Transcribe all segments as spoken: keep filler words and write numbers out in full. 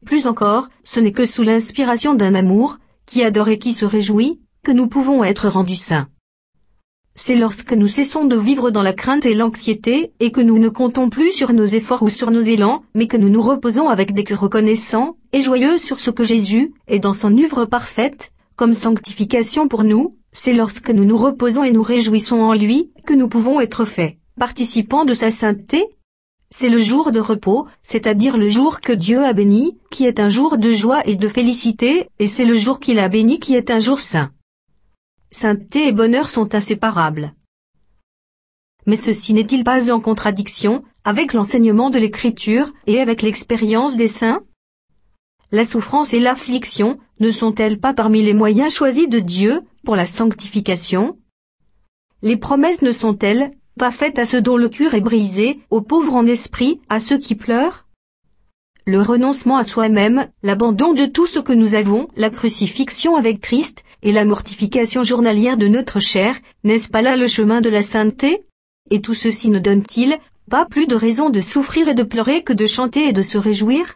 Plus encore, ce n'est que sous l'inspiration d'un amour, qui adore et qui se réjouit, que nous pouvons être rendus saints. C'est lorsque nous cessons de vivre dans la crainte et l'anxiété, et que nous ne comptons plus sur nos efforts ou sur nos élans, mais que nous nous reposons avec des cœurs reconnaissants, et joyeux sur ce que Jésus est dans son œuvre parfaite, comme sanctification pour nous, c'est lorsque nous nous reposons et nous réjouissons en lui, que nous pouvons être faits participants de sa sainteté. C'est le jour de repos, c'est-à-dire le jour que Dieu a béni, qui est un jour de joie et de félicité, et c'est le jour qu'il a béni qui est un jour saint. Sainteté et bonheur sont inséparables. Mais ceci n'est-il pas en contradiction avec l'enseignement de l'Écriture et avec l'expérience des saints? La souffrance et l'affliction ne sont-elles pas parmi les moyens choisis de Dieu pour la sanctification? Les promesses ne sont-elles pas faites à ceux dont le cœur est brisé, aux pauvres en esprit, à ceux qui pleurent? Le renoncement à soi-même, l'abandon de tout ce que nous avons, la crucifixion avec Christ, et la mortification journalière de notre chair, n'est-ce pas là le chemin de la sainteté? Et tout ceci ne donne-t-il pas plus de raison de souffrir et de pleurer que de chanter et de se réjouir?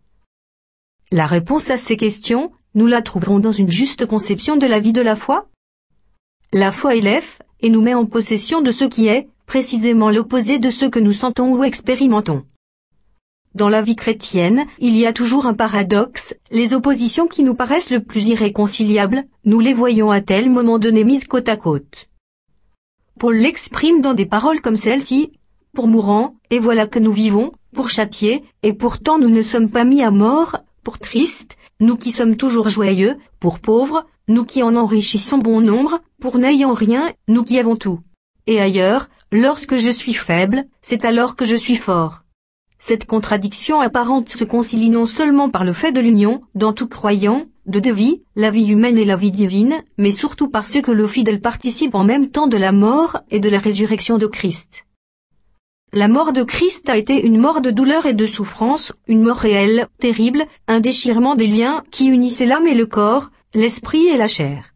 La réponse à ces questions, nous la trouverons dans une juste conception de la vie de la foi. La foi élève, et nous met en possession de ce qui est, précisément l'opposé de ce que nous sentons ou expérimentons. Dans la vie chrétienne, il y a toujours un paradoxe, les oppositions qui nous paraissent le plus irréconciliables, nous les voyons à tel moment donné mises côte à côte. Paul l'exprime dans des paroles comme celle-ci, « Pour mourant, et voilà que nous vivons, pour châtier, et pourtant nous ne sommes pas mis à mort, pour tristes, nous qui sommes toujours joyeux, pour pauvres, nous qui en enrichissons bon nombre, pour n'ayant rien, nous qui avons tout. Et ailleurs, lorsque je suis faible, c'est alors que je suis fort. » Cette contradiction apparente se concilie non seulement par le fait de l'union, dans tout croyant, de deux vies, la vie humaine et la vie divine, mais surtout parce que le fidèle participe en même temps de la mort et de la résurrection de Christ. La mort de Christ a été une mort de douleur et de souffrance, une mort réelle, terrible, un déchirement des liens qui unissaient l'âme et le corps, l'esprit et la chair.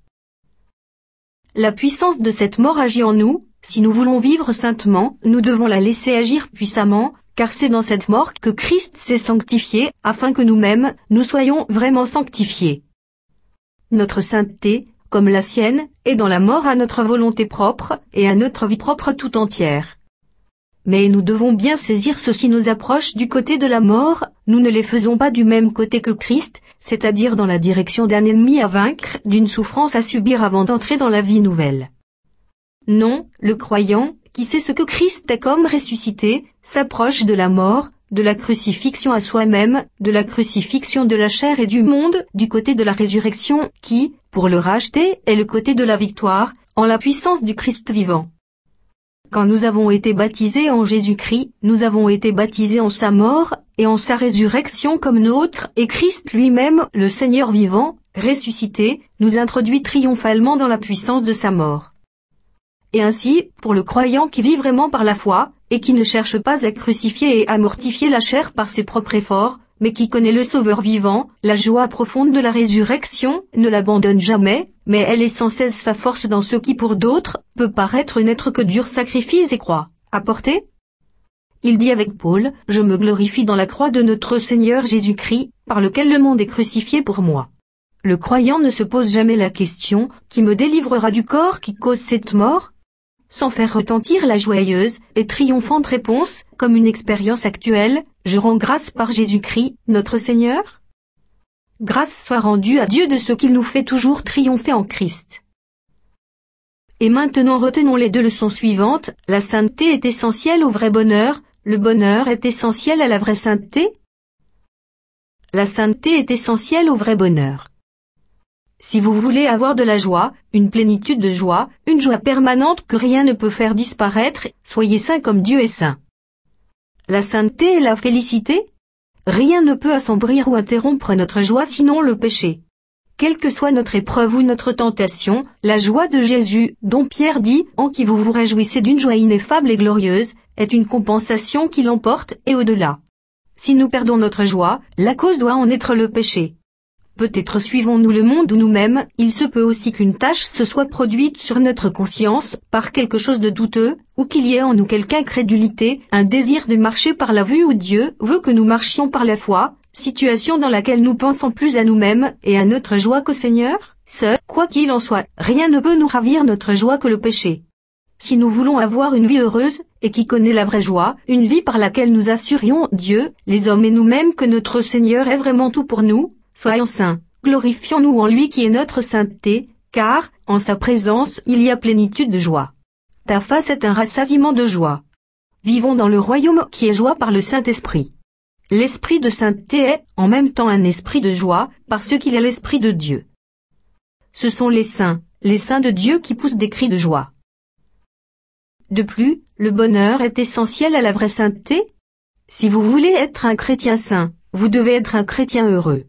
La puissance de cette mort agit en nous, si nous voulons vivre saintement, nous devons la laisser agir puissamment, car c'est dans cette mort que Christ s'est sanctifié, afin que nous-mêmes, nous soyons vraiment sanctifiés. Notre sainteté, comme la sienne, est dans la mort à notre volonté propre, et à notre vie propre tout entière. Mais nous devons bien saisir ceci nous approche du côté de la mort, nous ne les faisons pas du même côté que Christ, c'est-à-dire dans la direction d'un ennemi à vaincre, d'une souffrance à subir avant d'entrer dans la vie nouvelle. Non, le croyant, qui sait ce que Christ est comme ressuscité, s'approche de la mort, de la crucifixion à soi-même, de la crucifixion de la chair et du monde, du côté de la résurrection, qui, pour le racheter, est le côté de la victoire, en la puissance du Christ vivant. Quand nous avons été baptisés en Jésus-Christ, nous avons été baptisés en sa mort, et en sa résurrection comme nôtre, et Christ lui-même, le Seigneur vivant, ressuscité, nous introduit triomphalement dans la puissance de sa mort. Et ainsi, pour le croyant qui vit vraiment par la foi, et qui ne cherche pas à crucifier et à mortifier la chair par ses propres efforts, mais qui connaît le Sauveur vivant, la joie profonde de la résurrection ne l'abandonne jamais, mais elle est sans cesse sa force dans ce qui pour d'autres peut paraître n'être que dur sacrifice et croix à porter. Il dit avec Paul, « Je me glorifie dans la croix de notre Seigneur Jésus-Christ, par lequel le monde est crucifié pour moi. » Le croyant ne se pose jamais la question, « Qui me délivrera du corps qui cause cette mort ?» sans faire retentir la joyeuse et triomphante réponse, comme une expérience actuelle, « Je rends grâce par Jésus-Christ, notre Seigneur ?» Grâce soit rendue à Dieu de ce qu'il nous fait toujours triompher en Christ. Et maintenant retenons les deux leçons suivantes, la sainteté est essentielle au vrai bonheur, le bonheur est essentiel à la vraie sainteté. La sainteté est essentielle au vrai bonheur. Si vous voulez avoir de la joie, une plénitude de joie, une joie permanente que rien ne peut faire disparaître, soyez saints comme Dieu est saint. La sainteté et la félicité? Rien ne peut assombrir ou interrompre notre joie sinon le péché. Quelle que soit notre épreuve ou notre tentation, la joie de Jésus, dont Pierre dit « En qui vous vous réjouissez d'une joie ineffable et glorieuse », est une compensation qui l'emporte et au-delà. Si nous perdons notre joie, la cause doit en être le péché. Peut-être suivons-nous le monde ou nous-mêmes, il se peut aussi qu'une tâche se soit produite sur notre conscience, par quelque chose de douteux, ou qu'il y ait en nous quelque incrédulité, un désir de marcher par la vue où Dieu veut que nous marchions par la foi, situation dans laquelle nous pensons plus à nous-mêmes et à notre joie qu'au Seigneur, seul, quoi qu'il en soit, rien ne peut nous ravir notre joie que le péché. Si nous voulons avoir une vie heureuse, et qui connaît la vraie joie, une vie par laquelle nous assurions Dieu, les hommes et nous-mêmes que notre Seigneur est vraiment tout pour nous, soyons saints, glorifions-nous en lui qui est notre sainteté, car, en sa présence il y a plénitude de joie. Ta face est un rassasiement de joie. Vivons dans le royaume qui est joie par le Saint-Esprit. L'esprit de sainteté est, en même temps un esprit de joie, parce qu'il est l'esprit de Dieu. Ce sont les saints, les saints de Dieu qui poussent des cris de joie. De plus, le bonheur est essentiel à la vraie sainteté. Si vous voulez être un chrétien saint, vous devez être un chrétien heureux.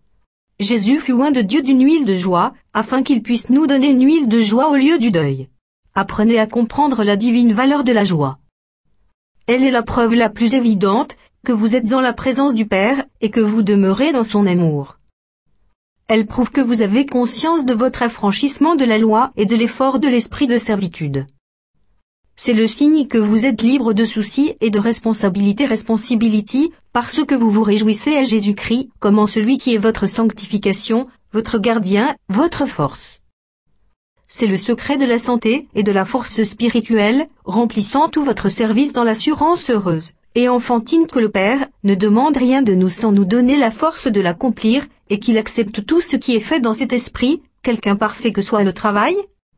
Jésus fut loin de Dieu d'une huile de joie, afin qu'il puisse nous donner une huile de joie au lieu du deuil. Apprenez à comprendre la divine valeur de la joie. Elle est la preuve la plus évidente que vous êtes en la présence du Père et que vous demeurez dans son amour. Elle prouve que vous avez conscience de votre affranchissement de la loi et de l'effort de l'esprit de servitude. C'est le signe que vous êtes libre de soucis et de responsabilité responsibility, parce que vous vous réjouissez à Jésus-Christ, comme en celui qui est votre sanctification, votre gardien, votre force. C'est le secret de la santé et de la force spirituelle, remplissant tout votre service dans l'assurance heureuse et enfantine que le Père ne demande rien de nous sans nous donner la force de l'accomplir, et qu'il accepte tout ce qui est fait dans cet esprit, quelque imparfait que soit le travail.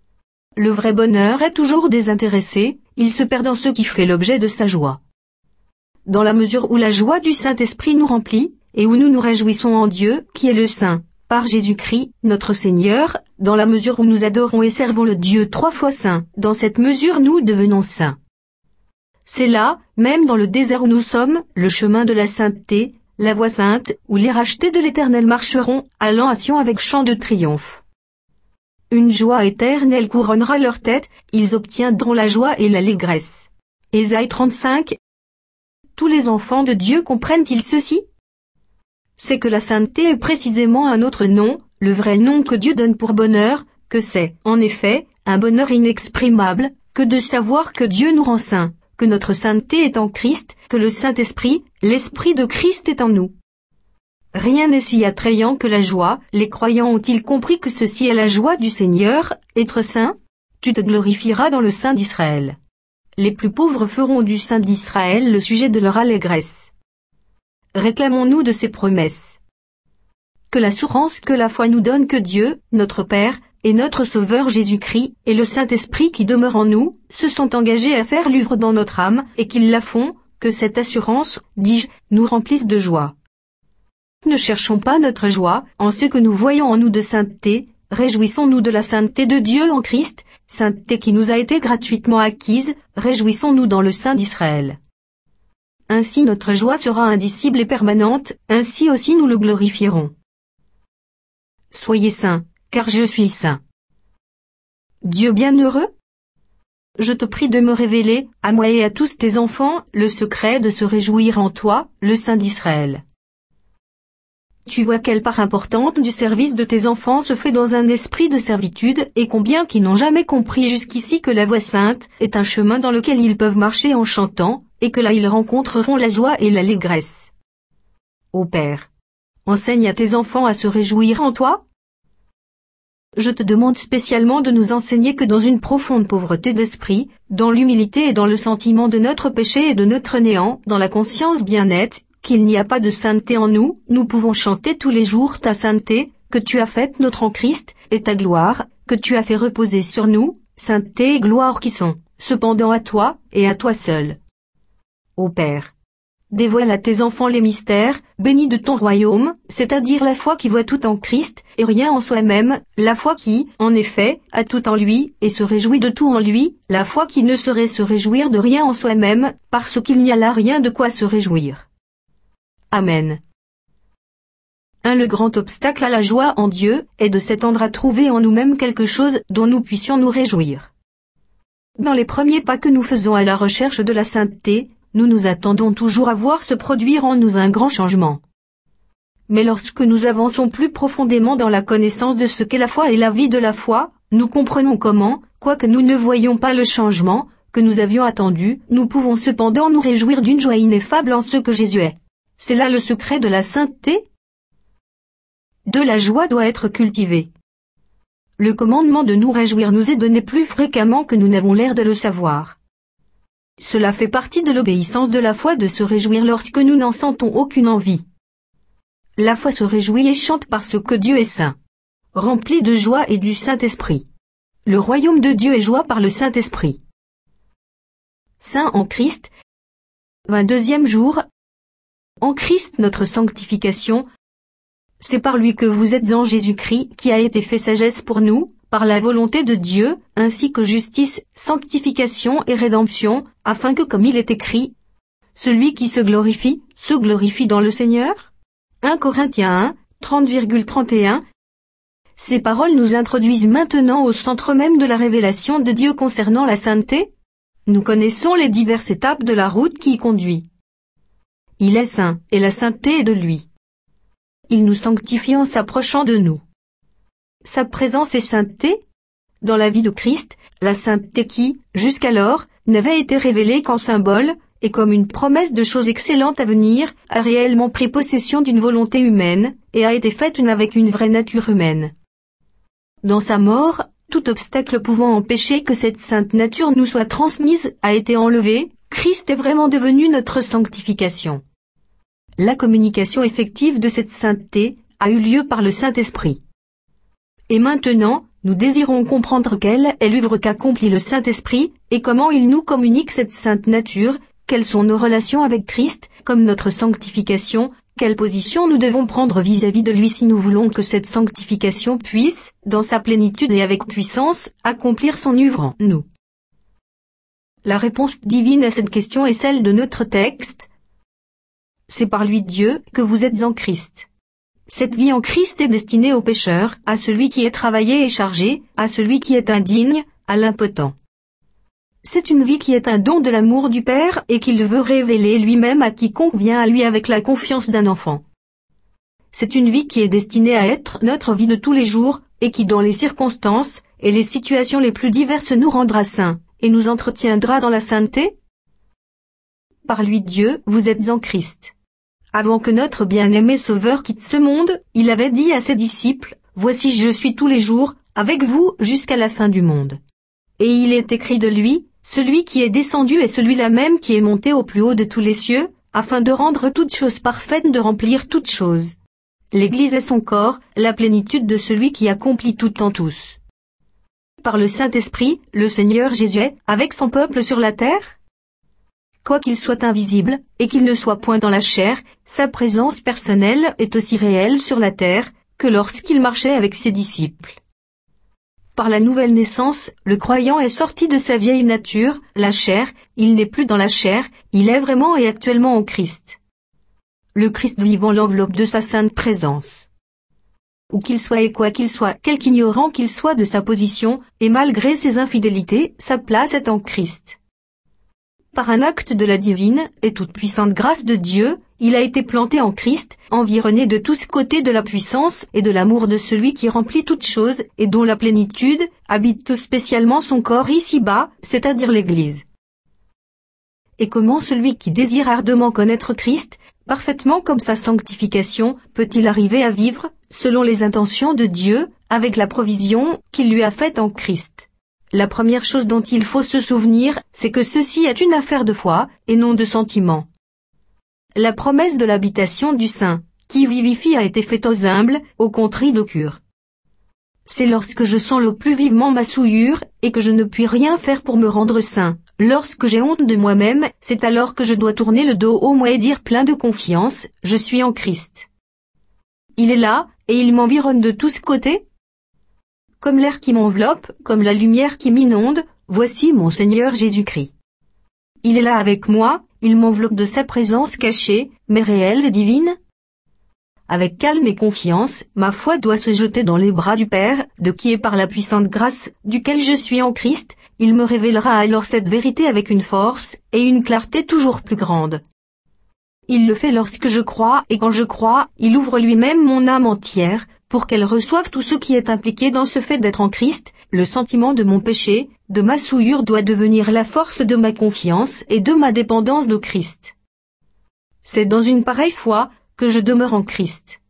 Le vrai bonheur est toujours désintéressé, il se perd dans ce qui fait l'objet de sa joie. Dans la mesure où la joie du Saint-Esprit nous remplit, et où nous nous réjouissons en Dieu, qui est le Saint, par Jésus-Christ, notre Seigneur, dans la mesure où nous adorons et servons le Dieu trois fois saint, dans cette mesure nous devenons saints. C'est là, même dans le désert où nous sommes, le chemin de la sainteté, la voie sainte, où les rachetés de l'Éternel marcheront, allant à Sion avec chant de triomphe. Une joie éternelle couronnera leur tête, ils obtiendront la joie et l'allégresse. Ésaïe trente-cinq. Tous les enfants de Dieu comprennent-ils ceci? C'est que la sainteté est précisément un autre nom, le vrai nom que Dieu donne pour bonheur, que c'est, en effet, un bonheur inexprimable, que de savoir que Dieu nous rend saints, que notre sainteté est en Christ, que le Saint-Esprit, l'Esprit de Christ est en nous. Rien n'est si attrayant que la joie. Les croyants ont-ils compris que ceci est la joie du Seigneur, être saint? Tu te glorifieras dans le Saint d'Israël. Les plus pauvres feront du Saint d'Israël le sujet de leur allégresse. Réclamons-nous de ses promesses. Que l'assurance que la foi nous donne que Dieu, notre Père, et notre Sauveur Jésus-Christ, et le Saint-Esprit qui demeure en nous, se sont engagés à faire l'œuvre dans notre âme, et qu'ils la font, que cette assurance, dis-je, nous remplisse de joie. Ne cherchons pas notre joie en ce que nous voyons en nous de sainteté, réjouissons-nous de la sainteté de Dieu en Christ, sainteté qui nous a été gratuitement acquise, réjouissons-nous dans le Saint d'Israël. Ainsi notre joie sera indicible et permanente, ainsi aussi nous le glorifierons. Soyez saints, car je suis saint. Dieu bienheureux, je te prie de me révéler, à moi et à tous tes enfants, le secret de se réjouir en toi, le Saint d'Israël. Tu vois quelle part importante du service de tes enfants se fait dans un esprit de servitude, et combien qui n'ont jamais compris jusqu'ici que la voie sainte est un chemin dans lequel ils peuvent marcher en chantant, et que là ils rencontreront la joie et l'allégresse. Ô Père, enseigne à tes enfants à se réjouir en toi. Je te demande spécialement de nous enseigner que dans une profonde pauvreté d'esprit, dans l'humilité et dans le sentiment de notre péché et de notre néant, dans la conscience bien nette, qu'il n'y a pas de sainteté en nous, nous pouvons chanter tous les jours ta sainteté, que tu as faite notre en Christ, et ta gloire, que tu as fait reposer sur nous, sainteté et gloire qui sont, cependant à toi, et à toi seul. Ô Père, dévoile à tes enfants les mystères, bénis de ton royaume, c'est-à-dire la foi qui voit tout en Christ, et rien en soi-même, la foi qui, en effet, a tout en lui, et se réjouit de tout en lui, la foi qui ne saurait se réjouir de rien en soi-même, parce qu'il n'y a là rien de quoi se réjouir. Amen. un Le grand obstacle à la joie en Dieu est de s'étendre à trouver en nous-mêmes quelque chose dont nous puissions nous réjouir. Dans les premiers pas que nous faisons à la recherche de la sainteté, nous nous attendons toujours à voir se produire en nous un grand changement. Mais lorsque nous avançons plus profondément dans la connaissance de ce qu'est la foi et la vie de la foi, nous comprenons comment, quoique nous ne voyions pas le changement que nous avions attendu, nous pouvons cependant nous réjouir d'une joie ineffable en ce que Jésus est. C'est là le secret de la sainteté. De la joie doit être cultivée. Le commandement de nous réjouir nous est donné plus fréquemment que nous n'avons l'air de le savoir. Cela fait partie de l'obéissance de la foi de se réjouir lorsque nous n'en sentons aucune envie. La foi se réjouit et chante parce que Dieu est saint, rempli de joie et du Saint-Esprit. Le royaume de Dieu est joie par le Saint-Esprit. Saint en Christ. vingt-deuxième jour. En Christ notre sanctification. C'est par lui que vous êtes en Jésus-Christ qui a été fait sagesse pour nous, par la volonté de Dieu, ainsi que justice, sanctification et rédemption, afin que comme il est écrit, celui qui se glorifie, se glorifie dans le Seigneur. un Corinthiens un, trente trente et un. Ces paroles nous introduisent maintenant au centre même de la révélation de Dieu concernant la sainteté. Nous connaissons les diverses étapes de la route qui y conduit. Il est saint, et la sainteté est de lui. Il nous sanctifie en s'approchant de nous. Sa présence est sainteté. Dans la vie de Christ, la sainteté qui, jusqu'alors, n'avait été révélée qu'en symbole, et comme une promesse de choses excellentes à venir, a réellement pris possession d'une volonté humaine, et a été faite une avec une vraie nature humaine. Dans sa mort, tout obstacle pouvant empêcher que cette sainte nature nous soit transmise a été enlevé, Christ est vraiment devenu notre sanctification. La communication effective de cette sainteté a eu lieu par le Saint-Esprit. Et maintenant, nous désirons comprendre quelle est l'œuvre qu'accomplit le Saint-Esprit, et comment il nous communique cette sainte nature, quelles sont nos relations avec Christ, comme notre sanctification, quelle position nous devons prendre vis-à-vis de lui si nous voulons que cette sanctification puisse, dans sa plénitude et avec puissance, accomplir son œuvre en nous. La réponse divine à cette question est celle de notre texte. C'est par lui Dieu que vous êtes en Christ. Cette vie en Christ est destinée au pécheur, à celui qui est travaillé et chargé, à celui qui est indigne, à l'impotent. C'est une vie qui est un don de l'amour du Père et qu'il veut révéler lui-même à quiconque vient à lui avec la confiance d'un enfant. C'est une vie qui est destinée à être notre vie de tous les jours et qui dans les circonstances et les situations les plus diverses nous rendra saints et nous entretiendra dans la sainteté. Par lui Dieu, vous êtes en Christ. Avant que notre bien-aimé Sauveur quitte ce monde, il avait dit à ses disciples, « Voici je suis tous les jours, avec vous jusqu'à la fin du monde. » Et il est écrit de lui, « Celui qui est descendu est celui-là même qui est monté au plus haut de tous les cieux, afin de rendre toutes choses parfaites, de remplir toutes choses. » L'Église est son corps, la plénitude de celui qui accomplit tout en tous. Par le Saint-Esprit, le Seigneur Jésus est, avec son peuple sur la terre. Quoiqu'il soit invisible, et qu'il ne soit point dans la chair, sa présence personnelle est aussi réelle sur la terre, que lorsqu'il marchait avec ses disciples. Par la nouvelle naissance, le croyant est sorti de sa vieille nature, la chair, il n'est plus dans la chair, il est vraiment et actuellement en Christ. Le Christ vivant l'enveloppe de sa sainte présence. Où qu'il soit et quoi qu'il soit, quelque ignorant qu'il soit de sa position, et malgré ses infidélités, sa place est en Christ. Par un acte de la divine et toute puissante grâce de Dieu, il a été planté en Christ, environné de tous côtés de la puissance et de l'amour de celui qui remplit toutes choses et dont la plénitude habite tout spécialement son corps ici-bas, c'est-à-dire l'Église. Et comment celui qui désire ardemment connaître Christ, parfaitement comme sa sanctification, peut-il arriver à vivre, selon les intentions de Dieu, avec la provision qu'il lui a faite en Christ? La première chose dont il faut se souvenir, c'est que ceci est une affaire de foi, et non de sentiment. La promesse de l'habitation du Saint, qui vivifie a été faite aux humbles, aux contris de cœur. C'est lorsque je sens le plus vivement ma souillure, et que je ne puis rien faire pour me rendre saint, lorsque j'ai honte de moi-même, c'est alors que je dois tourner le dos au moi et dire plein de confiance, je suis en Christ. Il est là, et il m'environne de tous côtés. Comme l'air qui m'enveloppe, comme la lumière qui m'inonde, voici mon Seigneur Jésus-Christ. Il est là avec moi, il m'enveloppe de sa présence cachée, mais réelle et divine. Avec calme et confiance, ma foi doit se jeter dans les bras du Père, de qui est par la puissante grâce, duquel je suis en Christ, il me révélera alors cette vérité avec une force, et une clarté toujours plus grande. Il le fait lorsque je crois, et quand je crois, il ouvre lui-même mon âme entière, pour qu'elle reçoive tout ce qui est impliqué dans ce fait d'être en Christ, le sentiment de mon péché, de ma souillure doit devenir la force de ma confiance et de ma dépendance de Christ. C'est dans une pareille foi que je demeure en Christ.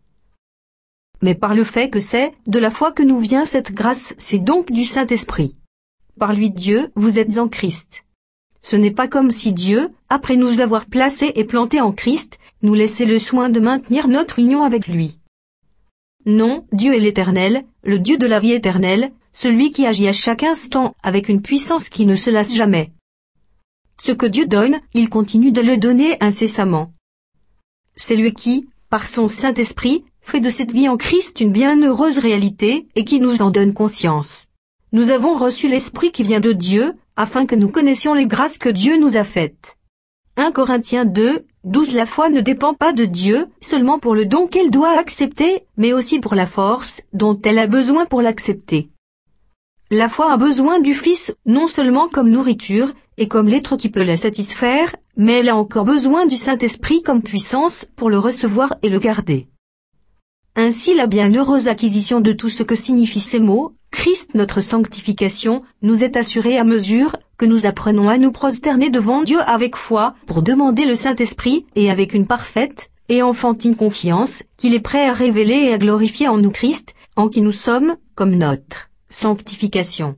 Mais par le fait que c'est de la foi que nous vient cette grâce, c'est donc du Saint-Esprit. Par lui Dieu, vous êtes en Christ. Ce n'est pas comme si Dieu, après nous avoir placés et plantés en Christ, nous laissait le soin de maintenir notre union avec lui. Non, Dieu est l'Éternel, le Dieu de la vie éternelle, celui qui agit à chaque instant avec une puissance qui ne se lasse jamais. Ce que Dieu donne, il continue de le donner incessamment. C'est lui qui, par son Saint-Esprit, fait de cette vie en Christ une bienheureuse réalité et qui nous en donne conscience. Nous avons reçu l'Esprit qui vient de Dieu, afin que nous connaissions les grâces que Dieu nous a faites. un Corinthiens deux, douze La foi ne dépend pas de Dieu, seulement pour le don qu'elle doit accepter, mais aussi pour la force dont elle a besoin pour l'accepter. La foi a besoin du Fils, non seulement comme nourriture, et comme l'être qui peut la satisfaire, mais elle a encore besoin du Saint-Esprit comme puissance pour le recevoir et le garder. Ainsi la bienheureuse acquisition de tout ce que signifient ces mots, Christ notre sanctification, nous est assurée à mesure que nous apprenons à nous prosterner devant Dieu avec foi pour demander le Saint-Esprit et avec une parfaite et enfantine confiance qu'il est prêt à révéler et à glorifier en nous Christ, en qui nous sommes, comme notre sanctification.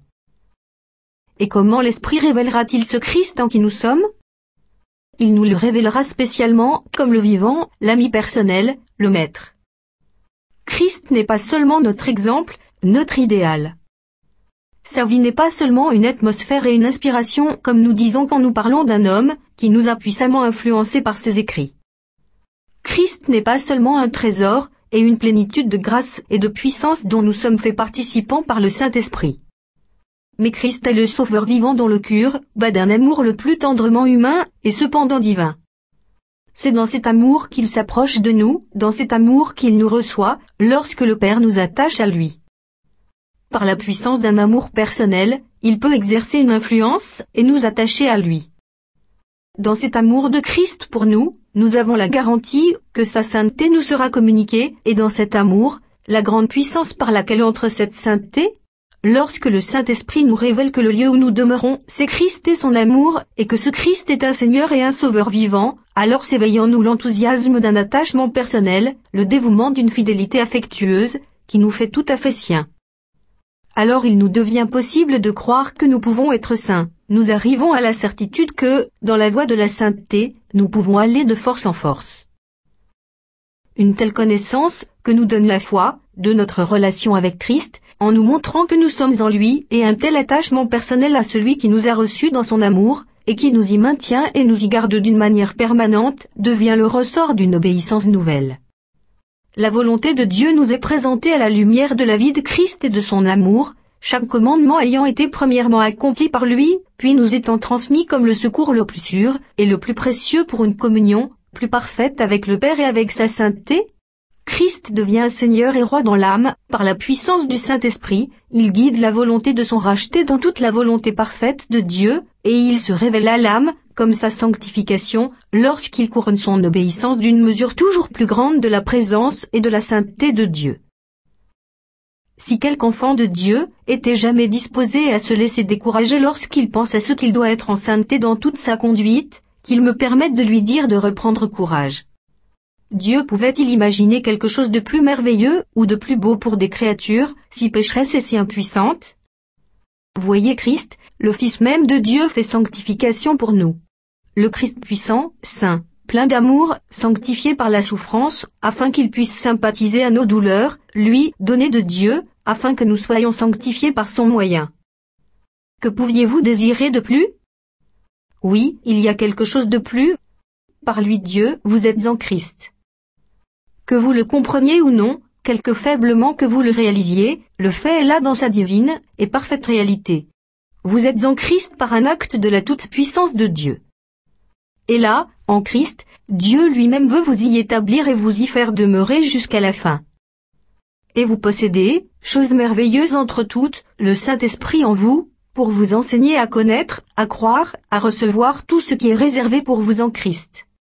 Et comment l'Esprit révélera-t-il ce Christ en qui nous sommes? Il nous le révélera spécialement comme le vivant, l'ami personnel, le Maître. Christ n'est pas seulement notre exemple, notre idéal. Sa vie n'est pas seulement une atmosphère et une inspiration comme nous disons quand nous parlons d'un homme qui nous a puissamment influencés par ses écrits. Christ n'est pas seulement un trésor et une plénitude de grâce et de puissance dont nous sommes faits participants par le Saint-Esprit. Mais Christ est le Sauveur vivant dont le cœur bat d'un amour le plus tendrement humain et cependant divin. C'est dans cet amour qu'il s'approche de nous, dans cet amour qu'il nous reçoit, lorsque le Père nous attache à lui. Par la puissance d'un amour personnel, il peut exercer une influence et nous attacher à lui. Dans cet amour de Christ pour nous, nous avons la garantie que sa sainteté nous sera communiquée, et dans cet amour, la grande puissance par laquelle entre cette sainteté, lorsque le Saint-Esprit nous révèle que le lieu où nous demeurons, c'est Christ et son amour, et que ce Christ est un Seigneur et un Sauveur vivant, alors s'éveille en nous l'enthousiasme d'un attachement personnel, le dévouement d'une fidélité affectueuse, qui nous fait tout à fait siens. Alors il nous devient possible de croire que nous pouvons être saints. Nous arrivons à la certitude que, dans la voie de la sainteté, nous pouvons aller de force en force. Une telle connaissance, que nous donne la foi, de notre relation avec Christ, en nous montrant que nous sommes en lui, et un tel attachement personnel à celui qui nous a reçus dans son amour, et qui nous y maintient et nous y garde d'une manière permanente, devient le ressort d'une obéissance nouvelle. La volonté de Dieu nous est présentée à la lumière de la vie de Christ et de son amour, chaque commandement ayant été premièrement accompli par lui, puis nous étant transmis comme le secours le plus sûr et le plus précieux pour une communion plus parfaite avec le Père et avec sa sainteté. Christ devient Seigneur et Roi dans l'âme, par la puissance du Saint-Esprit, il guide la volonté de son racheté dans toute la volonté parfaite de Dieu, et il se révèle à l'âme, comme sa sanctification, lorsqu'il couronne son obéissance d'une mesure toujours plus grande de la présence et de la sainteté de Dieu. Si quelque enfant de Dieu était jamais disposé à se laisser décourager lorsqu'il pense à ce qu'il doit être en sainteté dans toute sa conduite, qu'il me permette de lui dire de reprendre courage. Dieu pouvait-il imaginer quelque chose de plus merveilleux ou de plus beau pour des créatures, si pécheresses et si impuissantes? Voyez Christ, le Fils même de Dieu fait sanctification pour nous. Le Christ puissant, saint, plein d'amour, sanctifié par la souffrance, afin qu'il puisse sympathiser à nos douleurs, lui, donné de Dieu, afin que nous soyons sanctifiés par son moyen. Que pouviez-vous désirer de plus? Oui, il y a quelque chose de plus. Par lui Dieu, vous êtes en Christ. Que vous le compreniez ou non, quelque faiblement que vous le réalisiez, le fait est là dans sa divine et parfaite réalité. Vous êtes en Christ par un acte de la toute-puissance de Dieu. Et là, en Christ, Dieu lui-même veut vous y établir et vous y faire demeurer jusqu'à la fin. Et vous possédez, chose merveilleuse entre toutes, le Saint-Esprit en vous, pour vous enseigner à connaître, à croire, à recevoir tout ce qui est réservé pour vous en Christ.